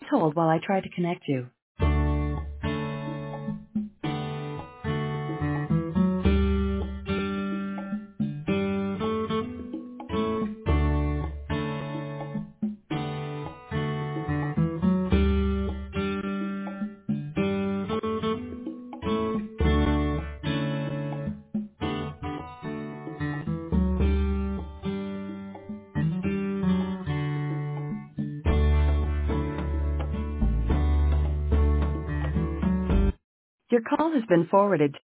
hold while I try to connect you. Your call has been forwarded.